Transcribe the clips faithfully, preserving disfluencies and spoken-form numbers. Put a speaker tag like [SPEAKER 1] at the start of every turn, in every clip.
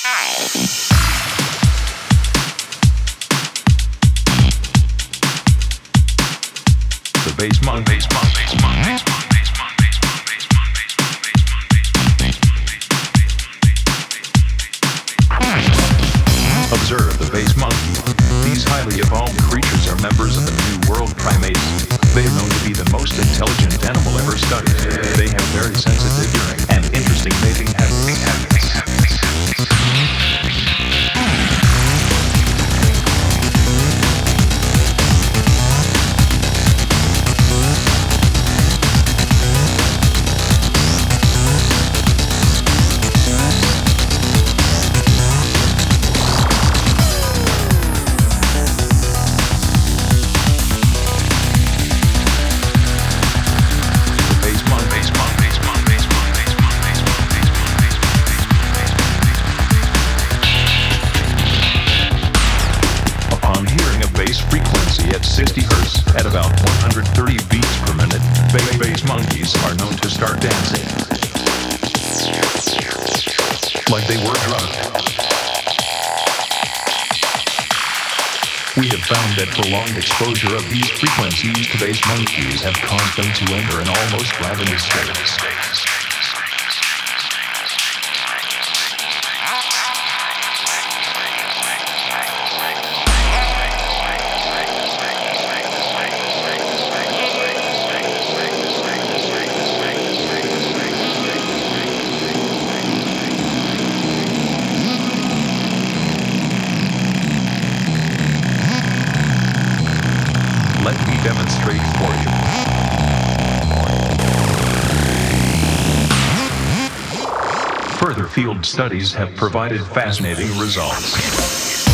[SPEAKER 1] The bass monk, bass monk, bass monk, bass monk, bass monk, bass monk, bass monk, bass monk, bass monk. Observe the bass monkey. These highly evolved creatures are members of the New World primates. They are known to be the most intelligent animal ever studied. They have very sensitive hearing and interesting mating habits. Frequency at sixty hertz at about one hundred thirty beats per minute, bass monkeys are known to start dancing like they were drugged. We have found that prolonged exposure of these frequencies to bass monkeys have caused them to enter an almost ravenous state. Let me demonstrate for you. Further field studies have provided fascinating results.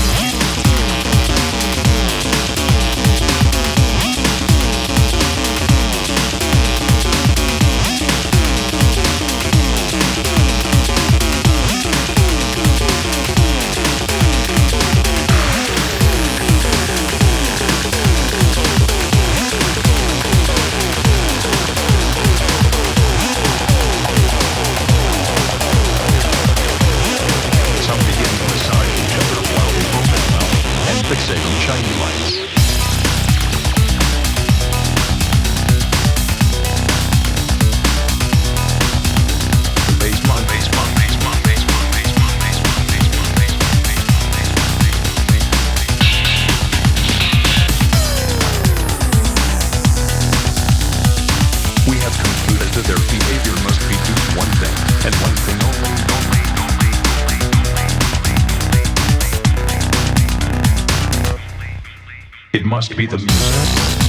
[SPEAKER 1] Fixating shiny lights. The bass monk, bass monk, bass monk, bass monk, bass monk, bass monk, bass monk, bass monk, bass monk. We have concluded that their behavior must be due to one thing, and one thing only, only, only. It must be the music.